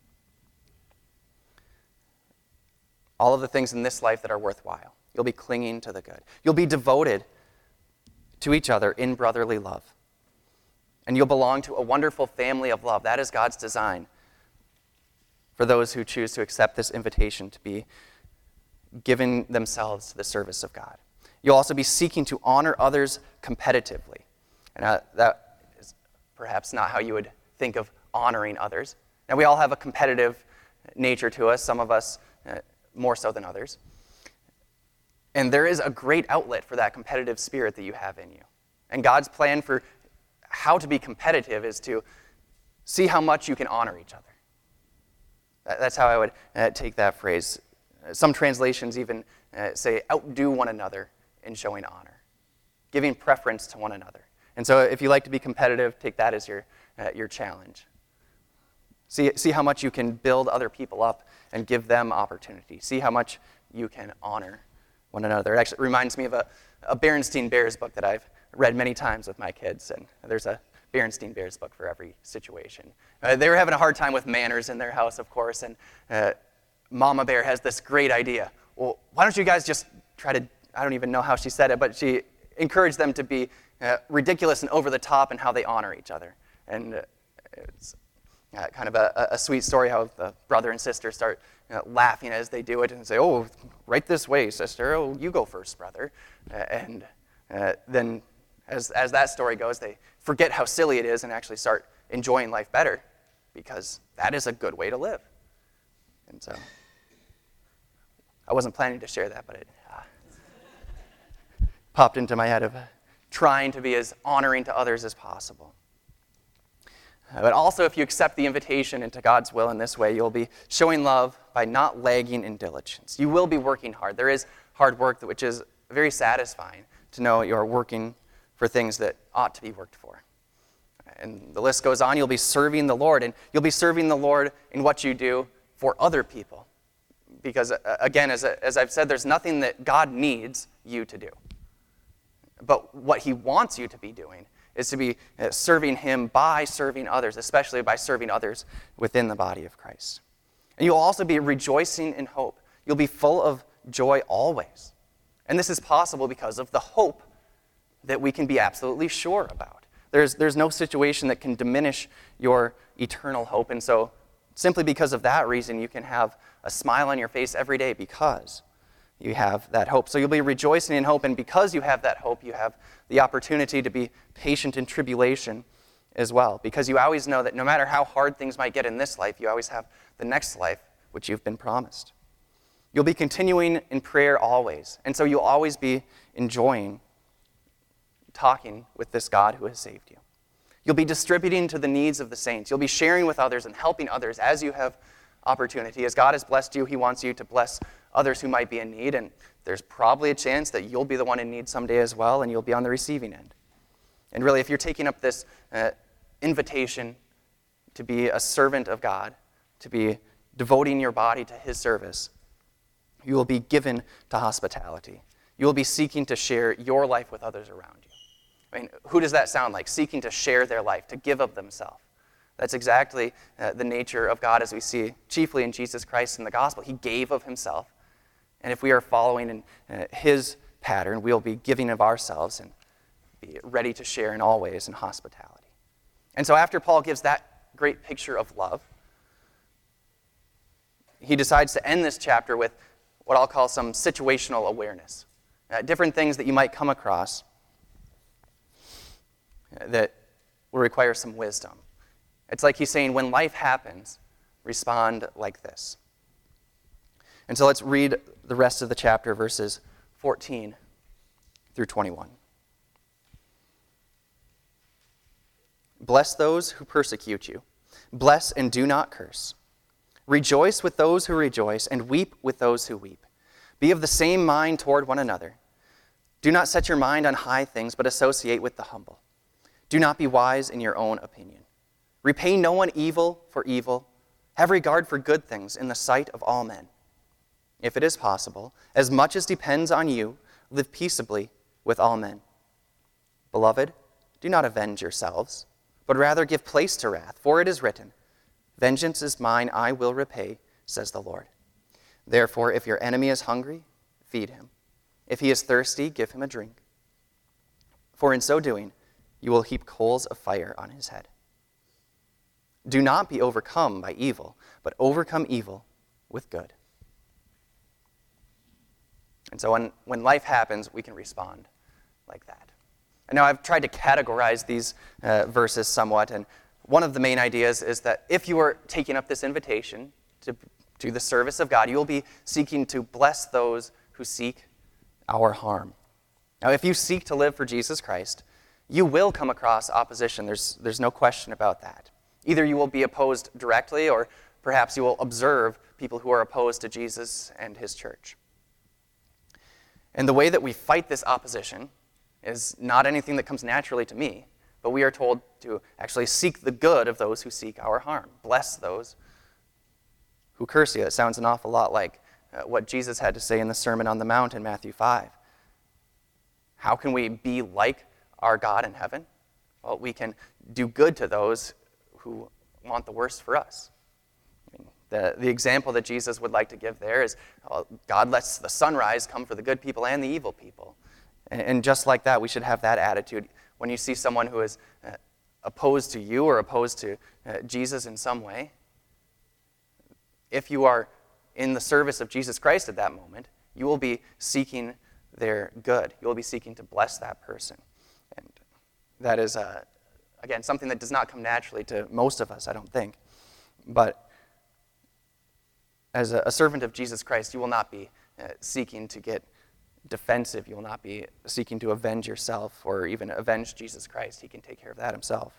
Speaker 1: all of the things in this life that are worthwhile. You'll be clinging to the good. You'll be devoted to each other in brotherly love. And you'll belong to a wonderful family of love. That is God's design for those who choose to accept this invitation to be giving themselves to the service of God. You'll also be seeking to honor others competitively. And uh, that is perhaps not how you would think of honoring others. Now, we all have a competitive nature to us, some of us uh, more so than others. And there is a great outlet for that competitive spirit that you have in you. And God's plan for how to be competitive is to see how much you can honor each other. That, that's how I would uh, take that phrase. Some translations even uh, say, outdo one another in showing honor, giving preference to one another. And so if you like to be competitive, take that as your uh, your challenge. See, see how much you can build other people up and give them opportunity. See how much you can honor one another. It actually reminds me of a, a Berenstain Bears book that I've read many times with my kids, and there's a Berenstain Bears book for every situation. Uh, they were having a hard time with manners in their house, of course, and uh, Mama Bear has this great idea. Well, why don't you guys just try to, I don't even know how she said it, but she encouraged them to be uh, ridiculous and over the top in how they honor each other. And uh, it's uh, kind of a, a sweet story how the brother and sister start uh, laughing as they do it and say, oh, right this way, sister. Oh, you go first, brother. Uh, and uh, then as, as that story goes, they forget how silly it is and actually start enjoying life better because that is a good way to live. And so, I wasn't planning to share that, but it uh, popped into my head of uh, trying to be as honoring to others as possible. Uh, but also, if you accept the invitation into God's will in this way, you'll be showing love by not lagging in diligence. You will be working hard. There is hard work, which is very satisfying to know you're working for things that ought to be worked for. And the list goes on. You'll be serving the Lord, and you'll be serving the Lord in what you do for other people. Because, uh, again, as, as I've said, there's nothing that God needs you to do. But what he wants you to be doing is to be uh, serving him by serving others, especially by serving others within the body of Christ. And you'll also be rejoicing in hope. You'll be full of joy always. And this is possible because of the hope that we can be absolutely sure about. There's, there's no situation that can diminish your eternal hope. And so simply because of that reason, you can have a smile on your face every day because you have that hope. So you'll be rejoicing in hope, and because you have that hope, you have the opportunity to be patient in tribulation as well, because you always know that no matter how hard things might get in this life, you always have the next life which you've been promised. You'll be continuing in prayer always, and so you'll always be enjoying talking with this God who has saved you. You'll be distributing to the needs of the saints. You'll be sharing with others and helping others as you have opportunity. As God has blessed you, he wants you to bless others who might be in need, and there's probably a chance that you'll be the one in need someday as well, and you'll be on the receiving end. And really, if you're taking up this uh, invitation to be a servant of God, to be devoting your body to his service, you will be given to hospitality. You will be seeking to share your life with others around you. I mean, who does that sound like? Seeking to share their life, to give of themselves. That's exactly uh, the nature of God as we see chiefly in Jesus Christ in the gospel. He gave of himself. And if we are following in uh, his pattern, we'll be giving of ourselves and be ready to share in all ways in hospitality. And so after Paul gives that great picture of love, he decides to end this chapter with what I'll call some situational awareness. Uh, different things that you might come across that will require some wisdom. It's like he's saying, when life happens, respond like this. And so let's read the rest of the chapter, verses fourteen through twenty-one. Bless those who persecute you. Bless and do not curse. Rejoice with those who rejoice, and weep with those who weep. Be of the same mind toward one another. Do not set your mind on high things, but associate with the humble. Do not be wise in your own opinion. Repay no one evil for evil. Have regard for good things in the sight of all men. If it is possible, as much as depends on you, live peaceably with all men. Beloved, do not avenge yourselves, but rather give place to wrath, for it is written, Vengeance is mine, I will repay, says the Lord. Therefore, if your enemy is hungry, feed him. If he is thirsty, give him a drink. For in so doing, you will heap coals of fire on his head. Do not be overcome by evil, but overcome evil with good. And so when, when life happens, we can respond like that. And now I've tried to categorize these uh, verses somewhat, and one of the main ideas is that if you are taking up this invitation to, to the service of God, you will be seeking to bless those who seek our harm. Now, if you seek to live for Jesus Christ, you will come across opposition. There's, there's no question about that. Either you will be opposed directly, or perhaps you will observe people who are opposed to Jesus and his church. And the way that we fight this opposition is not anything that comes naturally to me, but we are told to actually seek the good of those who seek our harm. Bless those who curse you. It sounds an awful lot like uh, what Jesus had to say in the Sermon on the Mount in Matthew five. How can we be like our God in heaven? Well, we can do good to those who want the worst for us. I mean, the, the example that Jesus would like to give there is well, God lets the sunrise come for the good people and the evil people. And, and just like that, we should have that attitude when you see someone who is uh, opposed to you or opposed to uh, Jesus in some way. If you are in the service of Jesus Christ at that moment, you will be seeking their good. You will be seeking to bless that person. And that is, uh, again, something that does not come naturally to most of us, I don't think. But as a, a servant of Jesus Christ, you will not be uh, seeking to get defensive. You will not be seeking to avenge yourself or even avenge Jesus Christ. He can take care of that himself.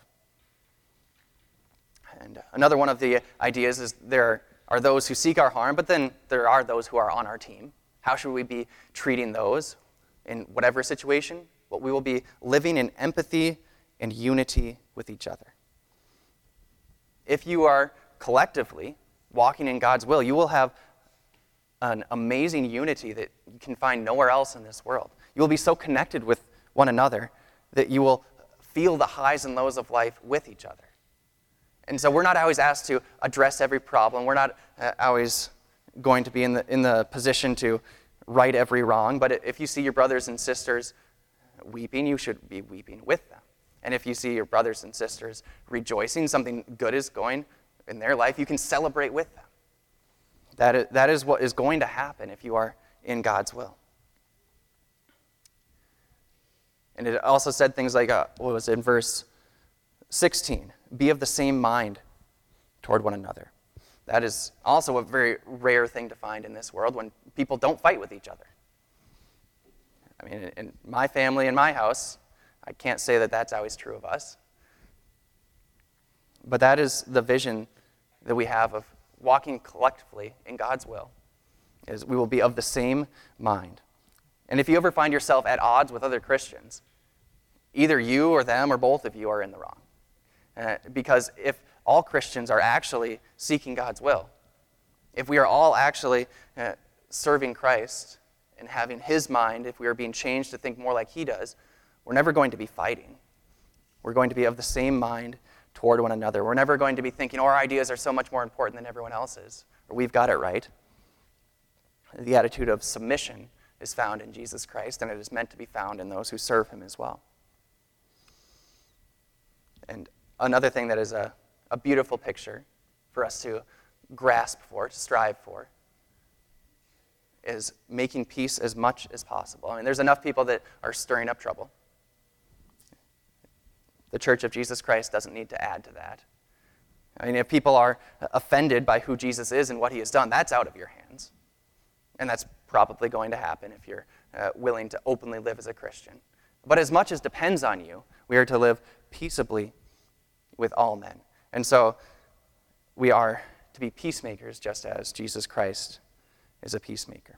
Speaker 1: And another one of the ideas is there are those who seek our harm, but then there are those who are on our team. How should we be treating those in whatever situation? Well, we will be living in empathy and unity with each other. If you are collectively walking in God's will, you will have an amazing unity that you can find nowhere else in this world. You will be so connected with one another that you will feel the highs and lows of life with each other. And so we're not always asked to address every problem. We're not uh, always going to be in the in the position to right every wrong. But if you see your brothers and sisters weeping, you should be weeping with them. And if you see your brothers and sisters rejoicing, something good is going in their life, you can celebrate with them. That is, that is what is going to happen if you are in God's will. And it also said things like, uh, what was it, in verse sixteen, be of the same mind toward one another. That is also a very rare thing to find in this world, when people don't fight with each other. I mean, in my family, in my house, I can't say that that's always true of us. But that is the vision that we have of walking collectively in God's will, is we will be of the same mind. And if you ever find yourself at odds with other Christians, either you or them or both of you are in the wrong. Uh, because if all Christians are actually seeking God's will, if we are all actually uh, serving Christ and having his mind, if we are being changed to think more like he does, we're never going to be fighting. We're going to be of the same mind toward one another. We're never going to be thinking, oh, our ideas are so much more important than everyone else's, or we've got it right. The attitude of submission is found in Jesus Christ, and it is meant to be found in those who serve him as well. And another thing that is a, a beautiful picture for us to grasp for, to strive for, is making peace as much as possible. I mean, there's enough people that are stirring up trouble. The Church of Jesus Christ doesn't need to add to that. I mean, if people are offended by who Jesus is and what he has done, that's out of your hands. And that's probably going to happen if you're uh, willing to openly live as a Christian. But as much as depends on you, we are to live peaceably with all men. And so we are to be peacemakers just as Jesus Christ is a peacemaker.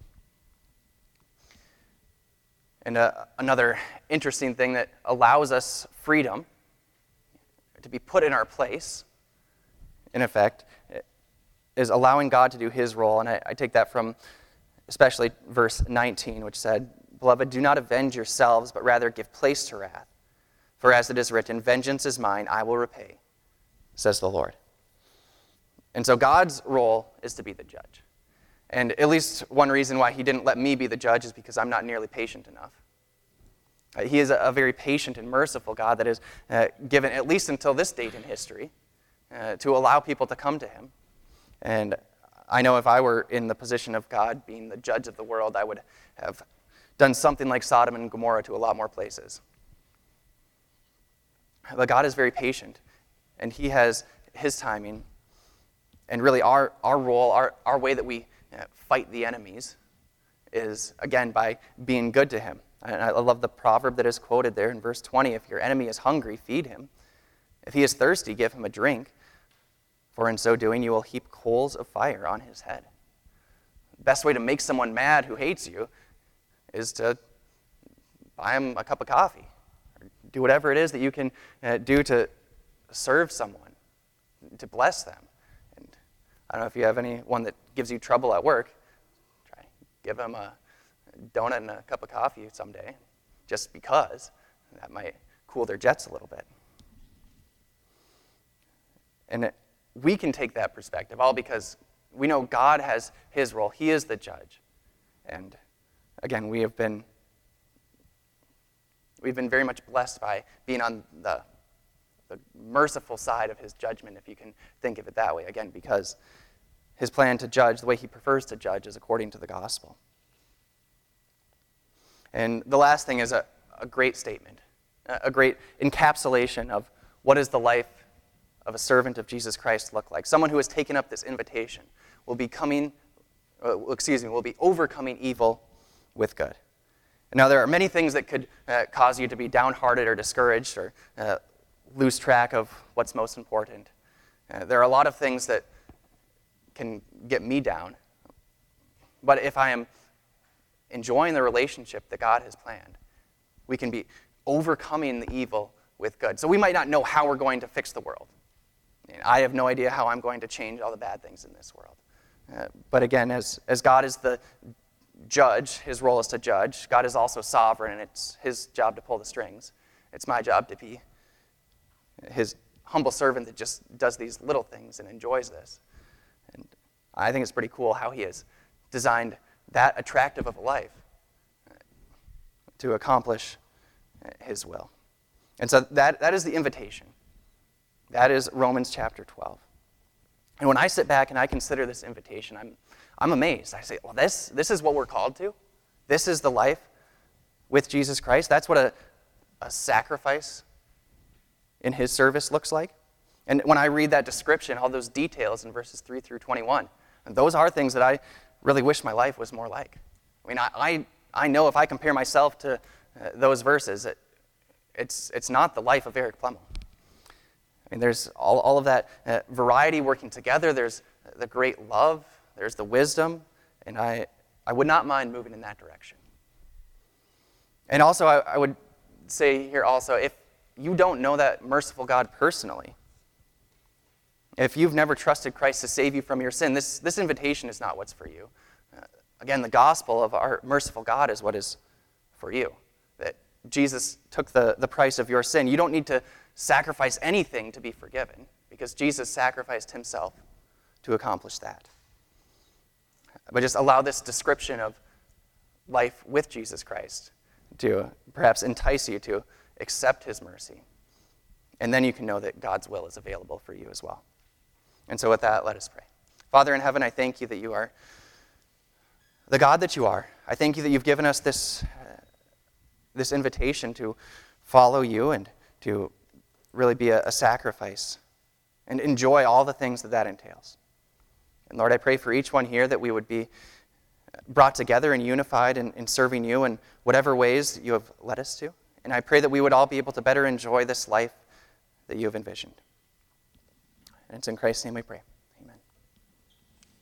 Speaker 1: And uh, another interesting thing that allows us freedom to be put in our place, in effect, is allowing God to do his role. And I, I take that from especially verse nineteen, which said, "Beloved, do not avenge yourselves, but rather give place to wrath. For as it is written, vengeance is mine, I will repay, says the Lord." And so God's role is to be the judge. And at least one reason why he didn't let me be the judge is because I'm not nearly patient enough. Uh, he is a, a very patient and merciful God that is uh, given, at least until this date in history, uh, to allow people to come to him. And I know if I were in the position of God being the judge of the world, I would have done something like Sodom and Gomorrah to a lot more places. But God is very patient, and he has his timing. And really our, our role, our, our way that we uh, fight the enemies is, again, by being good to him. And I love the proverb that is quoted there in verse twenty. If your enemy is hungry, feed him. If he is thirsty, give him a drink. For in so doing, you will heap coals of fire on his head. The best way to make someone mad who hates you is to buy him a cup of coffee. Or do whatever it is that you can uh, do to serve someone, to bless them. And I don't know if you have anyone that gives you trouble at work. Try give them a donut and a cup of coffee someday, just because. That might cool their jets a little bit. And it, we can take that perspective, all because we know God has his role. He is the judge. And again, we have been we've been very much blessed by being on the, the merciful side of his judgment, if you can think of it that way. Again, because his plan to judge, the way he prefers to judge, is according to the gospel. And the last thing is a, a great statement, a great encapsulation of what is the life of a servant of Jesus Christ look like. Someone who has taken up this invitation will be coming, uh, excuse me, will be overcoming evil with good. Now, there are many things that could uh, cause you to be downhearted or discouraged or uh, lose track of what's most important. Uh, there are a lot of things that can get me down. But if I am enjoying the relationship that God has planned, we can be overcoming the evil with good. So we might not know how we're going to fix the world. I have no idea how I'm going to change all the bad things in this world. Uh, but again, as, as God is the judge, his role is to judge. God is also sovereign, and it's his job to pull the strings. It's my job to be his humble servant that just does these little things and enjoys this. And I think it's pretty cool how he has designed that attractive of a life to accomplish his will. And so that, that is the invitation. That is Romans chapter twelve. And when I sit back and I consider this invitation, I'm, I'm amazed. I say, well, this, this is what we're called to? This is the life with Jesus Christ? That's what a, a sacrifice in his service looks like? And when I read that description, all those details in verses three through twenty-one, and those are things that I really wish my life was more like. I mean, I, I, I know if I compare myself to uh, those verses, it, it's, it's not the life of Eric Plemmel. I mean, there's all, all of that uh, variety working together. There's the great love. There's the wisdom. And I, I would not mind moving in that direction. And also, I, I would say here also, if you don't know that merciful God personally, if you've never trusted Christ to save you from your sin, this, this invitation is not what's for you. Uh, again, the gospel of our merciful God is what is for you. That Jesus took the, the price of your sin. You don't need to sacrifice anything to be forgiven, because Jesus sacrificed himself to accomplish that. But just allow this description of life with Jesus Christ to perhaps entice you to accept his mercy. And then you can know that God's will is available for you as well. And so with that, let us pray. Father in heaven, I thank you that you are the God that you are. I thank you that you've given us this, uh, this invitation to follow you and to really be a, a sacrifice and enjoy all the things that that entails. And Lord, I pray for each one here that we would be brought together and unified in, in serving you in whatever ways you have led us to. And I pray that we would all be able to better enjoy this life that you have envisioned. And it's in Christ's name we pray.